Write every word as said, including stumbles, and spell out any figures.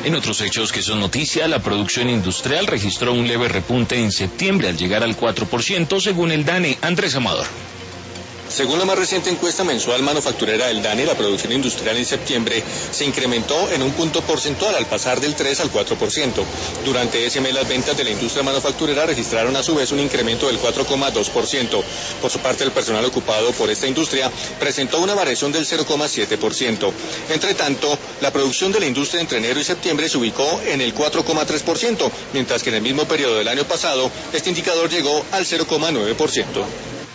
En otros hechos que son noticia, la producción industrial registró un leve repunte en septiembre al llegar al cuatro por ciento según el DANE. Andrés Amador. Según la más reciente encuesta mensual manufacturera del DANE, la producción industrial en septiembre se incrementó en un punto porcentual al pasar del tres al cuatro por ciento. Durante ese mes las ventas de la industria manufacturera registraron a su vez un incremento del cuatro coma dos por ciento. Por su parte, el personal ocupado por esta industria presentó una variación del cero coma siete por ciento. Entre tanto, la producción de la industria entre enero y septiembre se ubicó en el cuatro coma tres por ciento, mientras que en el mismo periodo del año pasado, este indicador llegó al cero coma nueve por ciento.